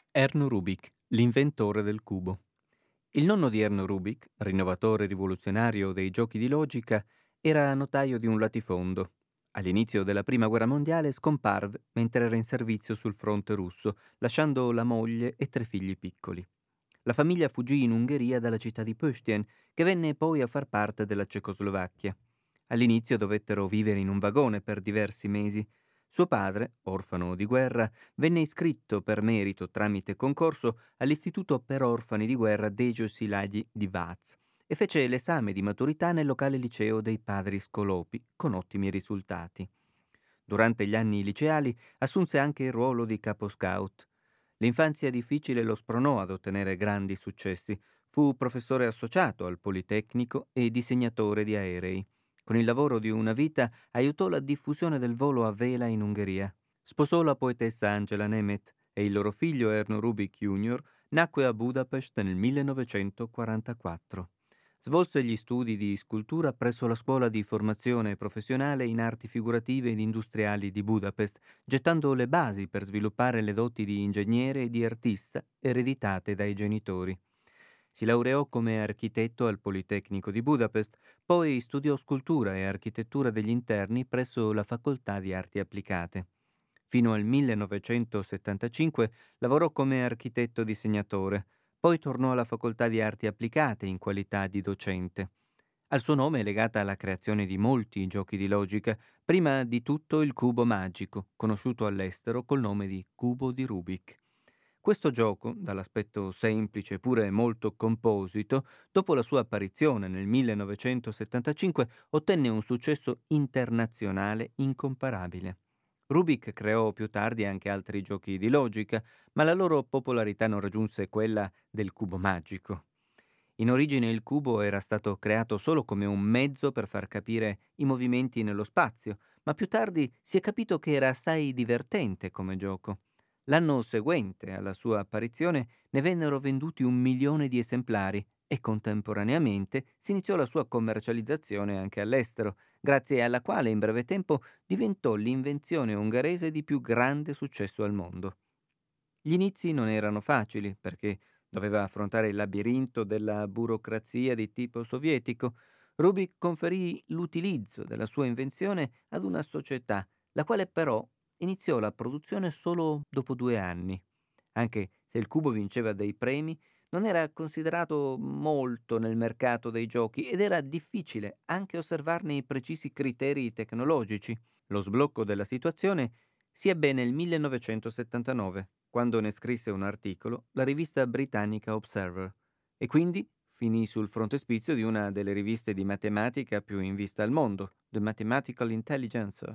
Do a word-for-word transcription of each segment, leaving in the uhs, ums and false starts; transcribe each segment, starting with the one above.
Erno Rubik, l'inventore del cubo. Il nonno di Erno Rubik, rinnovatore rivoluzionario dei giochi di logica, era notaio di un latifondo. All'inizio della Prima Guerra Mondiale scomparve mentre era in servizio sul fronte russo, lasciando la moglie e tre figli piccoli. La famiglia fuggì in Ungheria dalla città di Pöstien, che venne poi a far parte della Cecoslovacchia. All'inizio dovettero vivere in un vagone per diversi mesi. Suo padre, orfano di guerra, venne iscritto per merito tramite concorso all'Istituto per orfani di guerra Dejo Szilágyi di Vác e fece l'esame di maturità nel locale liceo dei padri Scolopi con ottimi risultati. Durante gli anni liceali assunse anche il ruolo di capo scout. L'infanzia difficile lo spronò ad ottenere grandi successi. Fu professore associato al Politecnico e disegnatore di aerei. Con il lavoro di una vita aiutò la diffusione del volo a vela in Ungheria. Sposò la poetessa Angela Nemeth e il loro figlio Erno Rubik junior nacque a Budapest nel millenovecentoquarantaquattro. Svolse gli studi di scultura presso la scuola di formazione professionale in arti figurative ed industriali di Budapest, gettando le basi per sviluppare le doti di ingegnere e di artista ereditate dai genitori. Si laureò come architetto al Politecnico di Budapest, poi studiò scultura e architettura degli interni presso la Facoltà di Arti Applicate. Fino al millenovecentosettantacinque lavorò come architetto disegnatore, poi tornò alla Facoltà di Arti Applicate in qualità di docente. Al suo nome è legata la creazione di molti giochi di logica, prima di tutto il cubo magico, conosciuto all'estero col nome di cubo di Rubik. Questo gioco, dall'aspetto semplice eppure molto composito, dopo la sua apparizione nel millenovecentosettantacinque ottenne un successo internazionale incomparabile. Rubik creò più tardi anche altri giochi di logica, ma la loro popolarità non raggiunse quella del cubo magico. In origine il cubo era stato creato solo come un mezzo per far capire i movimenti nello spazio, ma più tardi si è capito che era assai divertente come gioco. L'anno seguente alla sua apparizione ne vennero venduti un milione di esemplari e contemporaneamente si iniziò la sua commercializzazione anche all'estero, grazie alla quale in breve tempo diventò l'invenzione ungherese di più grande successo al mondo. Gli inizi non erano facili perché doveva affrontare il labirinto della burocrazia di tipo sovietico. Rubik conferì l'utilizzo della sua invenzione ad una società, la quale però iniziò la produzione solo dopo due anni. Anche se il cubo vinceva dei premi, non era considerato molto nel mercato dei giochi ed era difficile anche osservarne i precisi criteri tecnologici. Lo sblocco della situazione si ebbe nel millenovecentosettantanove, quando ne scrisse un articolo la rivista britannica Observer, e quindi finì sul frontespizio di una delle riviste di matematica più in vista al mondo, The Mathematical Intelligencer.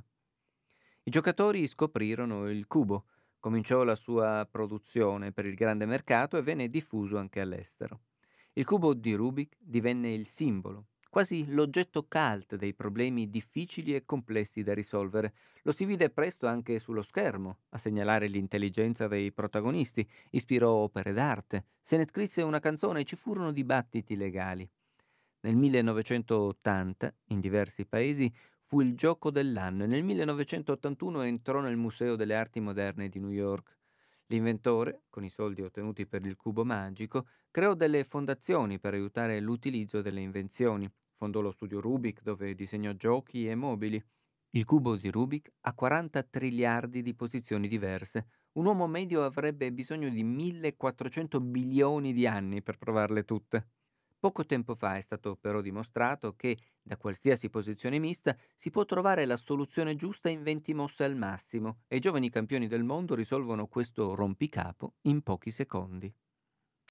I giocatori scoprirono il cubo, cominciò la sua produzione per il grande mercato e venne diffuso anche all'estero. Il cubo di Rubik divenne il simbolo, quasi l'oggetto cult dei problemi difficili e complessi da risolvere. Lo si vide presto anche sullo schermo, a segnalare l'intelligenza dei protagonisti, ispirò opere d'arte, se ne scrisse una canzone e ci furono dibattiti legali. Nel millenovecentottanta, in diversi paesi, fu il gioco dell'anno e nel millenovecentottantuno entrò nel Museo delle Arti Moderne di New York. L'inventore, con i soldi ottenuti per il cubo magico, creò delle fondazioni per aiutare l'utilizzo delle invenzioni. Fondò lo studio Rubik dove disegnò giochi e mobili. Il cubo di Rubik ha quaranta triliardi di posizioni diverse. Un uomo medio avrebbe bisogno di millequattrocento bilioni di anni per provarle tutte. Poco tempo fa è stato però dimostrato che, da qualsiasi posizione mista, si può trovare la soluzione giusta in venti mosse al massimo e i giovani campioni del mondo risolvono questo rompicapo in pochi secondi.